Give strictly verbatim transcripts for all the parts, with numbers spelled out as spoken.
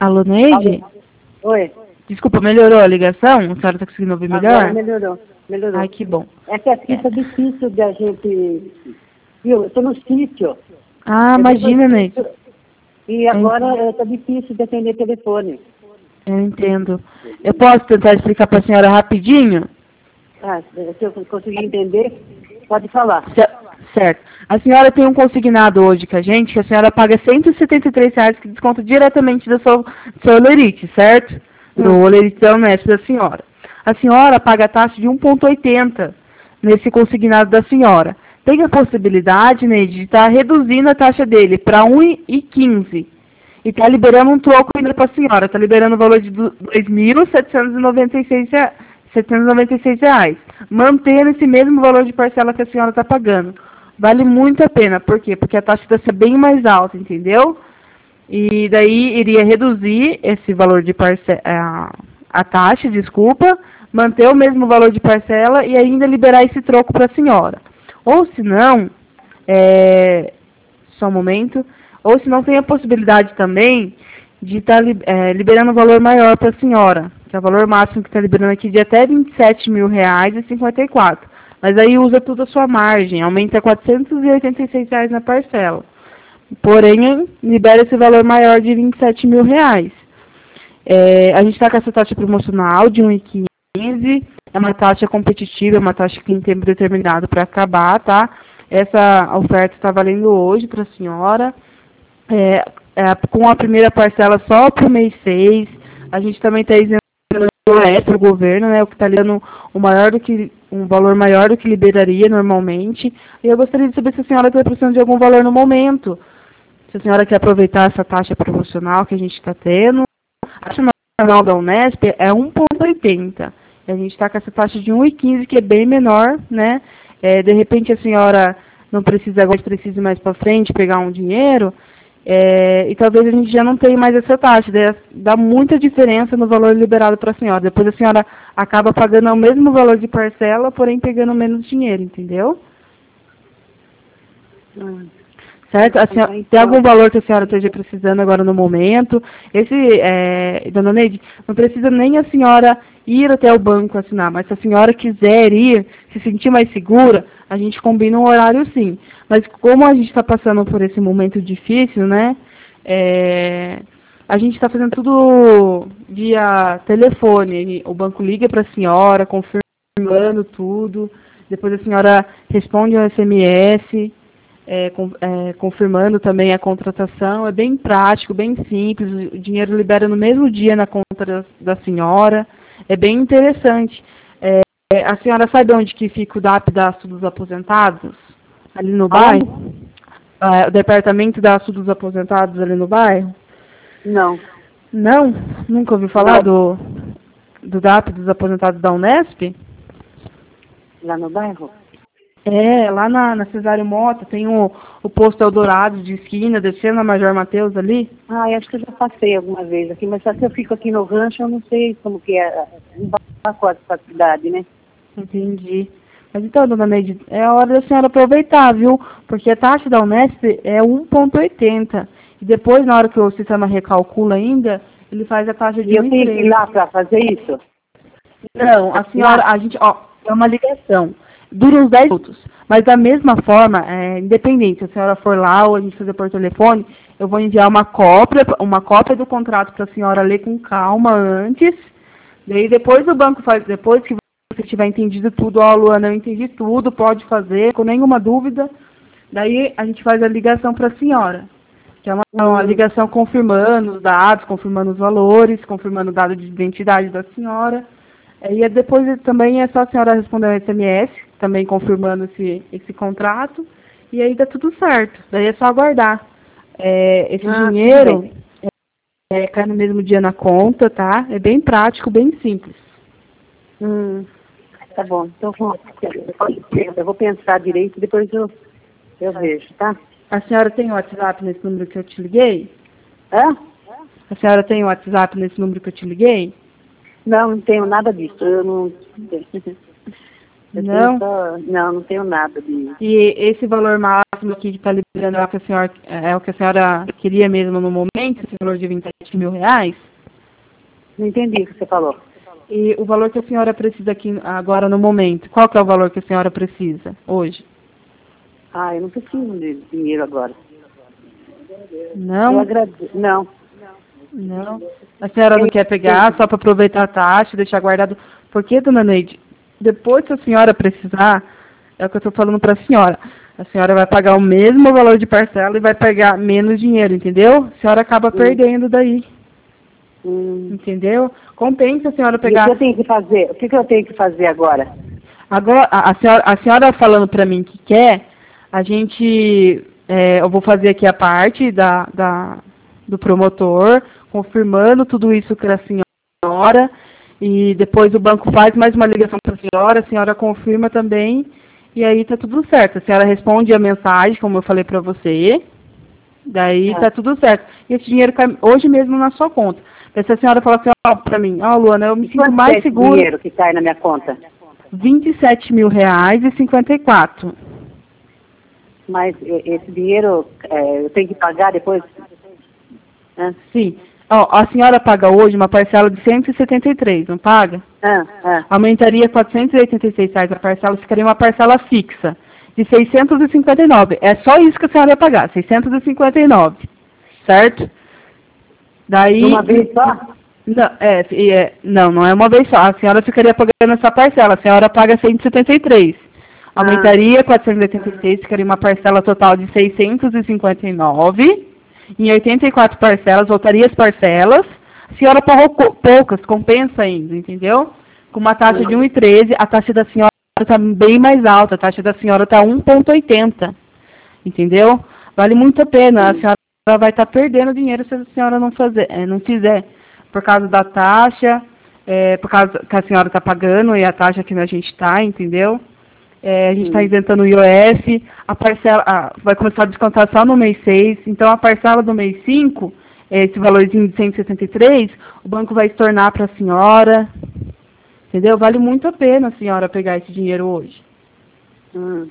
Alô, Neide? Alô? Oi. Desculpa, melhorou a ligação? A senhora está conseguindo ouvir melhor? Agora melhorou, melhorou. Ai, que bom. É que aqui está difícil da gente... Viu, eu estou no sítio. Ah, Eu imagina, no Neide. sítio, e agora está difícil de atender telefone. Eu entendo. Eu posso tentar explicar para a senhora rapidinho? Ah, se eu conseguir entender, pode falar. Certo. A senhora tem um consignado hoje com a gente, que a senhora paga cento e setenta e três reais, que desconta diretamente da sua, sua olerite, certo? Do Hum. olerite honesto da senhora. A senhora paga a taxa de um vírgula oitenta nesse consignado da senhora. Tem a possibilidade, né, de estar reduzindo a taxa dele para um vírgula quinze. E está liberando um troco ainda para a senhora. Está liberando o valor de dois mil setecentos e noventa e seis reais. Mantendo esse mesmo valor de parcela que a senhora está pagando. Vale muito a pena. Por quê? Porque a taxa vai ser bem mais alta, entendeu? E daí iria reduzir esse valor de parcela, a, a taxa, desculpa, manter o mesmo valor de parcela e ainda liberar esse troco para a senhora. Ou se não, é, só um momento, ou se não tem a possibilidade também de estar tá, é, liberando um valor maior para a senhora, que é o valor máximo que está liberando aqui de até vinte e sete mil reais e cinquenta e quatro. Mas aí usa tudo a sua margem, aumenta quatrocentos e oitenta e seis reais na parcela. Porém, libera esse valor maior de vinte e sete mil reais. É, a gente está com essa taxa promocional de um vírgula quinze, é uma taxa competitiva, é uma taxa que tem tempo determinado para acabar, tá? Essa oferta está valendo hoje para a senhora. É, é, com a primeira parcela só para o mês seis. A gente também está isentando para o governo, né, o que está dando um, maior do que, um valor maior do que liberaria normalmente. E eu gostaria de saber se a senhora está precisando de algum valor no momento. Se a senhora quer aproveitar essa taxa promocional que a gente está tendo. A taxa nacional da Unesp é um vírgula oitenta. A gente está com essa taxa de um vírgula quinze, que é bem menor, né? É, de repente a senhora não precisa agora, precisa mais para frente pegar um dinheiro, é, e talvez a gente já não tenha mais essa taxa. Daí dá muita diferença no valor liberado para a senhora. Depois a senhora acaba pagando o mesmo valor de parcela, porém pegando menos dinheiro, entendeu? Hum. Certo? A senhora, tem algum valor que a senhora esteja precisando agora no momento? Esse, é, dona Neide, não precisa nem a senhora ir até o banco assinar, mas se a senhora quiser ir, se sentir mais segura, a gente combina um horário sim. Mas como a gente está passando por esse momento difícil, né? É, a gente está fazendo tudo via telefone. O banco liga para a senhora, confirmando tudo. Depois a senhora responde um S M S. É, com, é, confirmando também a contratação. É bem prático, bem simples, o dinheiro libera no mesmo dia na conta da, da senhora, é bem interessante. É, a senhora sabe onde que fica o D A P da Ação dos Aposentados? Ali no bairro? Ah, o departamento da Ação dos Aposentados ali no bairro? Não. Não? Nunca ouviu falar do, do D A P dos Aposentados da Unesp? Lá no bairro? É, lá na, na Cesário Mota tem o, o posto Eldorado de esquina, descendo a Major Mateus ali. Ah, eu acho que eu já passei alguma vez aqui, mas só que eu fico aqui no rancho, eu não sei como que é um pacote para a cidade, né? Entendi. Mas então, dona Neide, é a hora da senhora aproveitar, viu? Porque a taxa da Unesp é um vírgula oitenta. E depois, na hora que o sistema recalcula ainda, ele faz a taxa de E eu tenho que ir lá para fazer isso? Não, a senhora, a gente, ó, é uma ligação. Dura uns dez minutos. Mas da mesma forma, é, independente, se a senhora for lá ou a gente fazer por telefone, eu vou enviar uma cópia, uma cópia do contrato para a senhora ler com calma antes. Daí depois o banco faz, depois que você tiver entendido tudo, ó, Luana, eu entendi tudo, pode fazer, com nenhuma dúvida. Daí a gente faz a ligação para a senhora. Que é uma, uma ligação confirmando os dados, confirmando os valores, confirmando o dado de identidade da senhora. E depois também é só a senhora responder um S M S, também confirmando esse, esse contrato, e aí dá tudo certo. Daí é só aguardar. É, esse Ah, dinheiro é, é, cai no mesmo dia na conta, tá? É bem prático, bem simples. Hum, tá bom. Então eu vou pensar direito e depois eu, eu vejo, tá? A senhora tem o WhatsApp nesse número que eu te liguei? Hã? A senhora tem o WhatsApp nesse número que eu te liguei? Não, não tenho nada disso. Eu não tenho. Eu Não? tenho só, não, não tenho nada de... E esse valor máximo aqui que está liberando é o que a senhora, é o que a senhora queria mesmo no momento, esse valor de vinte e sete mil reais? Não entendi o que você falou. E o valor que a senhora precisa aqui agora no momento, qual que é o valor que a senhora precisa hoje? Ah, eu não preciso de dinheiro agora. Não? Eu agradeço. Não. Não. A senhora não quer pegar só para aproveitar a taxa, deixar guardado? Porque, dona Neide, depois que a senhora precisar, é o que eu estou falando para a senhora, a senhora vai pagar o mesmo valor de parcela e vai pegar menos dinheiro, entendeu? A senhora acaba Hum. perdendo daí. Hum. Entendeu? Compensa a senhora E o pegar... que eu tenho que fazer? O que, que eu tenho que fazer agora? Agora, a, a, senhora, a senhora falando para mim que quer, a gente... É, eu vou fazer aqui a parte da, da, do promotor, confirmando tudo isso para a senhora, e depois o banco faz mais uma ligação para a senhora, a senhora confirma também, e aí tá tudo certo. A senhora responde a mensagem, como eu falei para você, daí É. tá tudo certo. E esse dinheiro cai hoje mesmo na sua conta. Daí se a senhora falar assim, ó, para mim, ó, Luana, eu me sinto Quanto é mais esse segura, dinheiro que cai na minha conta? vinte e sete mil reais e cinquenta e quatro. Mas e- esse dinheiro é, eu tenho que pagar depois? Hã? Sim. Ó, a senhora paga hoje uma parcela de cento e setenta e três, não paga? Ah, ah. Aumentaria quatrocentos e oitenta e seis reais a parcela, ficaria uma parcela fixa de seiscentos e cinquenta e nove. É só isso que a senhora ia pagar, seiscentos e cinquenta e nove, certo? Daí... De uma vez só? Não, é, e é, não, não é uma vez só. A senhora ficaria pagando essa parcela. A senhora paga cento e setenta e três. Aumentaria quatrocentos e oitenta e seis, ficaria uma parcela total de seiscentos e cinquenta e nove. Em oitenta e quatro parcelas, voltaria as parcelas. A senhora pagou co- poucas, compensa ainda, entendeu? Com uma taxa de um vírgula treze, a taxa da senhora está bem mais alta. A taxa da senhora está um vírgula oitenta. Entendeu? Vale muito a pena. A senhora vai estar perdendo dinheiro se a senhora não, fazer, eh, não fizer. Por causa da taxa, é, por causa que a senhora está pagando e a taxa que a gente está, entendeu? É, a gente está Hum. isentando o I O F, a parcela ah, vai começar a descontar só no mês seis, então a parcela do mês cinco, esse valorzinho de cento e sessenta e três, o banco vai estornar para a senhora, entendeu? Vale muito a pena a senhora pegar esse dinheiro hoje. Hum.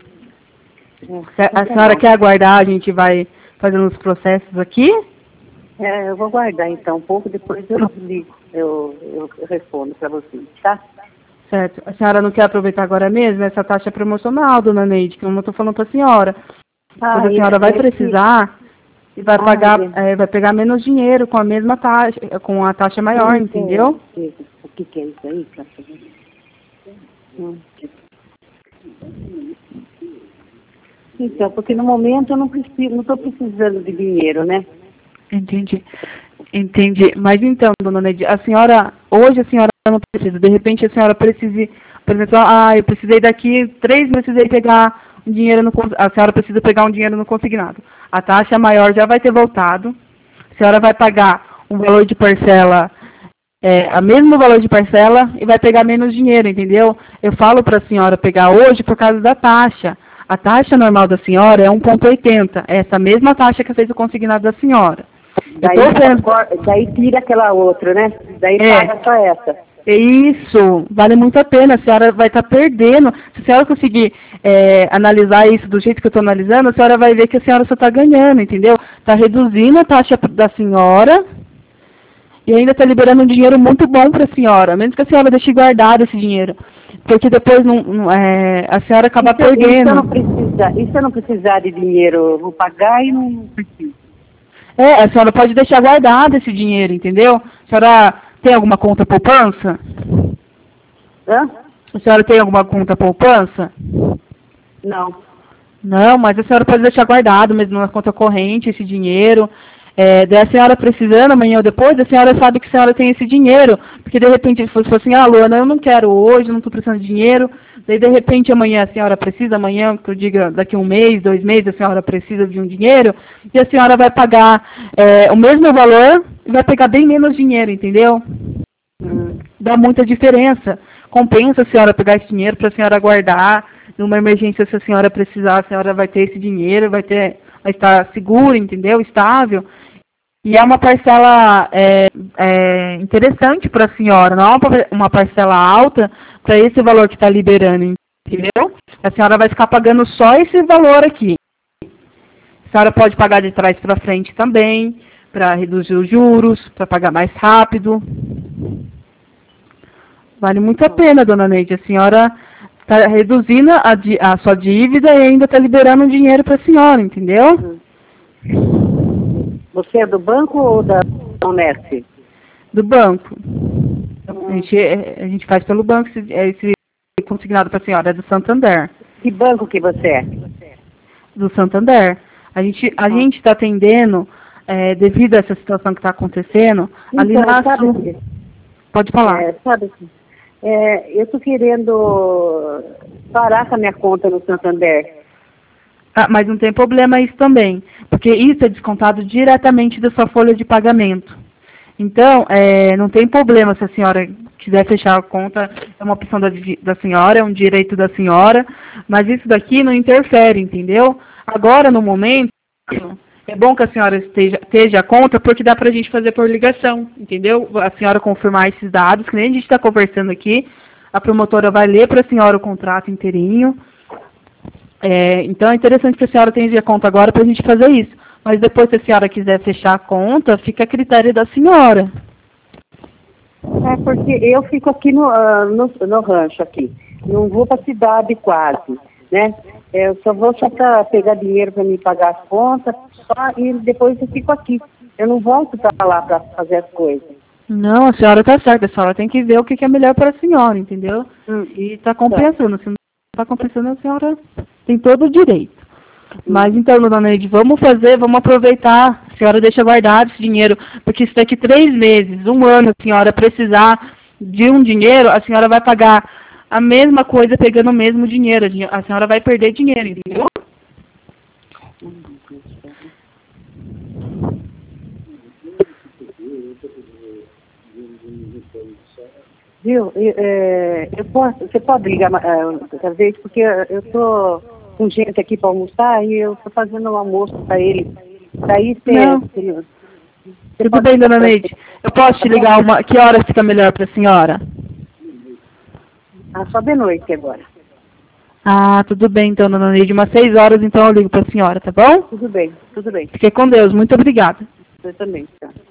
Se a senhora quer aguardar, a gente vai fazendo os processos aqui? É, eu vou guardar então um pouco, depois eu ligo, eu, eu, eu respondo para vocês, tá? Certo. A senhora não quer aproveitar agora mesmo? Essa taxa é promocional, dona Neide, que eu não estou falando para a senhora. Ah, Quando a senhora vai esse- precisar, e vai Ah, pagar, entendi. é, vai pegar menos dinheiro com a mesma taxa, com a taxa maior, Sim, entendeu? sim. O que, que é isso aí? Pra fazer? Hum. Então, porque no momento eu não preciso, não estou precisando de dinheiro, né? Entendi. Entendi. Mas então, dona Neide, a senhora, hoje a senhora não precisa, de repente a senhora precise, por exemplo, ah, eu precisei daqui três meses, precisei pegar um dinheiro no, cons- a senhora precisa pegar um dinheiro no consignado. A taxa maior já vai ter voltado, a senhora vai pagar um valor de parcela, é, a mesmo valor de parcela e vai pegar menos dinheiro, entendeu? Eu falo para a senhora pegar hoje por causa da taxa. A taxa normal da senhora é um vírgula oitenta, é essa mesma taxa que fez o consignado da senhora. Daí, Eu tô vendo. cor- daí tira aquela outra, né? Daí É. paga só essa. É isso, vale muito a pena, a senhora vai estar perdendo. Se a senhora conseguir é, analisar isso do jeito que eu estou analisando, a senhora vai ver que a senhora só está ganhando, entendeu? Está reduzindo a taxa da senhora e ainda está liberando um dinheiro muito bom para a senhora, mesmo que a senhora deixe guardado esse dinheiro. Porque depois não, não, é, a senhora acaba E se eu- E se eu não perdendo. precisar, e se eu não precisar de dinheiro, eu vou pagar e não preciso. É, a senhora pode deixar guardado esse dinheiro, entendeu? A senhora tem alguma conta poupança? Hã? A senhora tem alguma conta poupança? Não. Não, mas a senhora pode deixar guardado mesmo na conta corrente esse dinheiro. É, daí a senhora precisando, amanhã ou depois, a senhora sabe que a senhora tem esse dinheiro. Porque de repente se fosse assim, ah, Luana, eu não quero hoje, não estou precisando de dinheiro. Daí de repente amanhã a senhora precisa, amanhã, que eu diga daqui um mês, dois meses, a senhora precisa de um dinheiro. E a senhora vai pagar é, o mesmo valor e vai pegar bem menos dinheiro, entendeu? Hum. Dá muita diferença. Compensa a senhora pegar esse dinheiro para a senhora guardar. Numa emergência, se a senhora precisar, a senhora vai ter esse dinheiro, vai ter, vai estar segura, entendeu? Estável. E é uma parcela é, é, interessante para a senhora, não é uma, uma parcela alta para esse valor que está liberando, entendeu? A senhora vai ficar pagando só esse valor aqui. A senhora pode pagar de trás para frente também, para reduzir os juros, para pagar mais rápido. Vale muito a pena, dona Neide. A senhora está reduzindo a, a sua dívida e ainda está liberando dinheiro para a senhora, entendeu? Você é do banco ou da Unesp? Do banco. A gente, a gente faz pelo banco esse, esse consignado para a senhora, é do Santander. Que banco que você é? Do Santander. A gente a gente está atendendo, é, devido a essa situação que está acontecendo, então, ali na... Sabe, pode falar. É, sabe, é, eu estou querendo parar com a minha conta no Santander. Ah, mas não tem problema isso também, porque isso é descontado diretamente da sua folha de pagamento. Então, é, não tem problema se a senhora quiser fechar a conta, é uma opção da, da senhora, é um direito da senhora, mas isso daqui não interfere, entendeu? Agora, no momento, é bom que a senhora esteja, esteja a conta, porque dá para a gente fazer por ligação, entendeu? A senhora confirmar esses dados, que nem a gente está conversando aqui, a promotora vai ler para a senhora o contrato inteirinho. É, então, é interessante que a senhora tenha a conta agora para a gente fazer isso. Mas depois, se a senhora quiser fechar a conta, fica a critério da senhora. É porque eu fico aqui no, uh, no, no rancho aqui. Não vou para a cidade quase, né? Eu só vou só para pegar dinheiro para me pagar as contas, só, e depois eu fico aqui. Eu não volto para lá para fazer as coisas. Não, a senhora está certa. A senhora tem que ver o que é melhor para a senhora, entendeu? Hum, e está compensando. Se não está compensando, a senhora tem todo o direito. Mas então, dona Neide, vamos fazer, vamos aproveitar. A senhora deixa guardado esse dinheiro, porque se daqui três meses, um ano, a senhora precisar de um dinheiro, a senhora vai pagar a mesma coisa pegando o mesmo dinheiro. A senhora vai perder dinheiro, entendeu? Viu? Eu, é, eu posso, você pode ligar outra vez, porque eu estou com gente aqui para almoçar e eu estou fazendo um almoço para ele. Daí você... Não. você Tudo bem, dona Neide. Eu posso te ligar uma... Que hora fica melhor para a senhora? Ah, só de noite agora. Ah, tudo bem então, dona Neide. Umas seis horas então eu ligo para a senhora, tá bom? Tudo bem, tudo bem. Fique com Deus. Muito obrigada. Você também, tá.